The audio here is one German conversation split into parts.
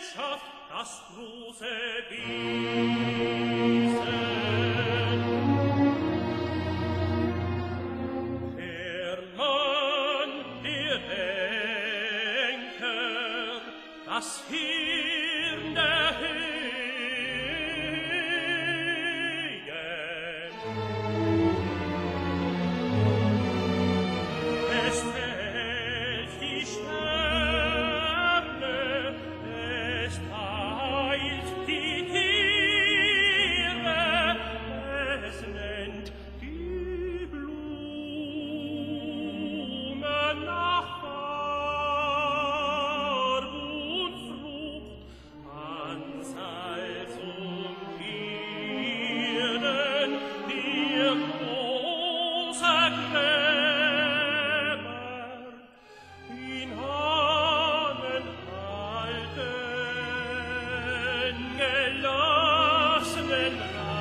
das große Wesen. Der Mann, der Denker, das Hirn der Höhen. Es hält die Sterne, es teilt die Tiere, es nennt die Blumen nach Farb und Frucht, an Salz und Birnen, die große Gräber in Ahnenhalten, gelassenen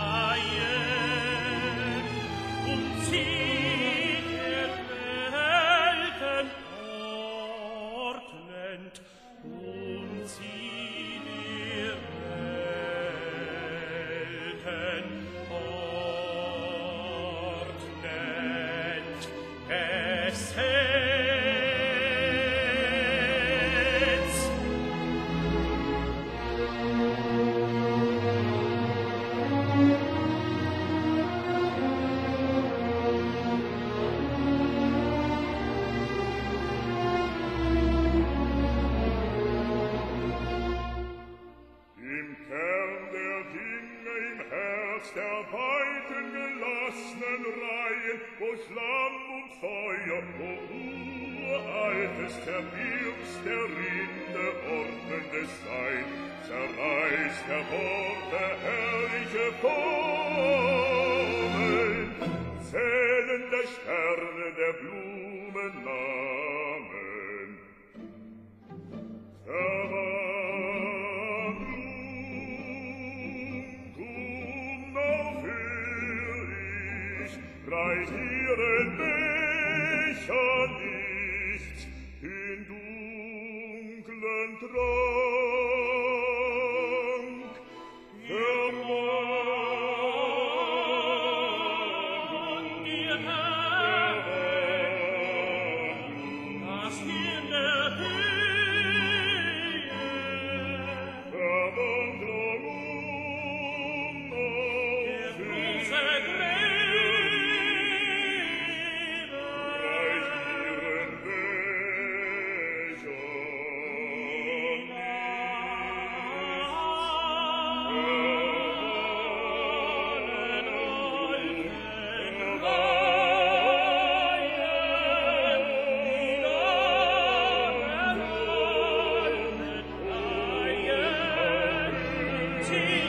Reihen, und sie der Welten ordnend, und sie der Welten ordnend, Gesetz. Im Kern der Dinge, im Herz der weiten gelassenen Reihen, wo Schlamm und Feuer, wo uraltes Terbirs der Rinde ordnendes Sein, zerreißt der Worte herrliche Formeln, zählen der Sterne der Blumen Namen. Verwandlung unaufhörlich, reicht ihren Becher nichts in dunklen Trank. Verwandlung, Ihr Herr, das Hirn der Höhe, Verwandlung der große Gräber, reicht ihren Becher Sie